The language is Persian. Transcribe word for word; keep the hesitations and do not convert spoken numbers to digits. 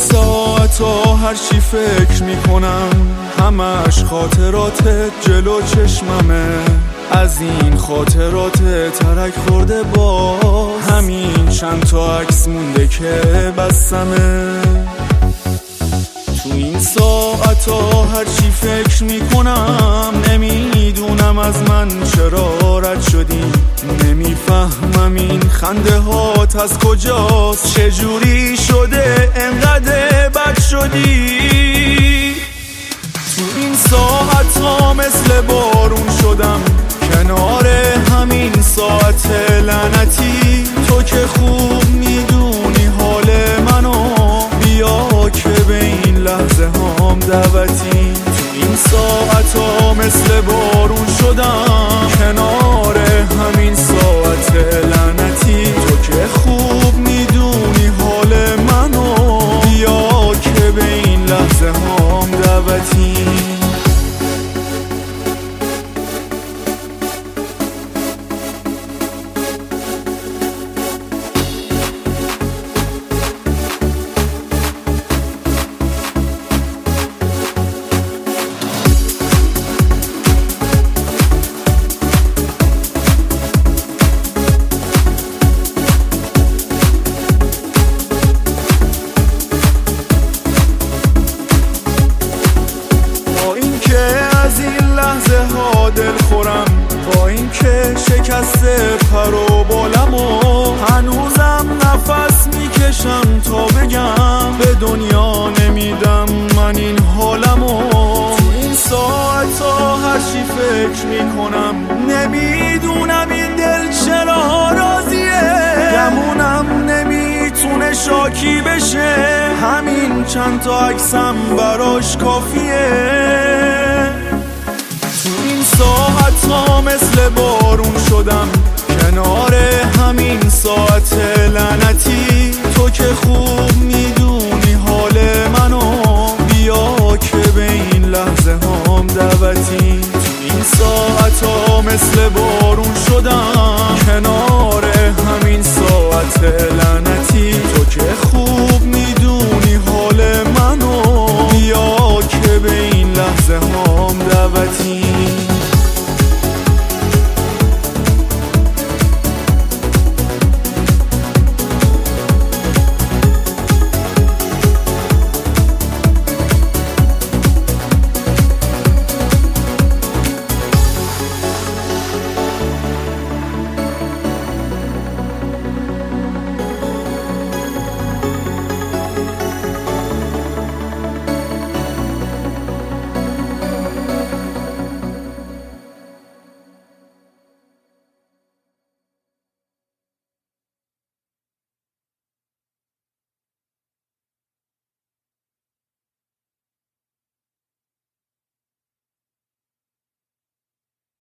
ساعتا هر چی فکر میکنم همش خاطراتت جلو چشممه. از این خاطرات ترک خورده با همین چند تا عکس مونده که بستمه. تو این ساعتا هر چی فکر میکنم نمیدونم از من چرا رد شدی. نمیفهمم این خنده هات از کجاست، چجوری شده انقدر بد شدی. تو این ساعتا مثل بارون شدم کنار همین ساعت لعنتی. تو که خوب میدونی حال منو، بیا که به این لحظه هم دعوتی. تو این ساعتا مثل بارون شدم کنار همین ساعت لعنتی. تو که خوب میدونی حال منو، بیا که به این لحظه هم دعوتی. دل خورم با این که شکسته پر و بالم و هنوزم نفس میکشم تا بگم به دنیا نمیدم من این حالم و تو این ساعتا هر چی فکر میکنم نمیدونم این دل چرا راضیه. گمونم نمیتونه شاکی بشه، همین چند تا عکسم براش کافیه. ساعتا مثل بارون شدم کنار همین ساعت لعنتی. تو که خوب میدونی حال منو، بیا که به این لحظه هم دعوتی. تو این ساعتا مثل بارون شدم کنار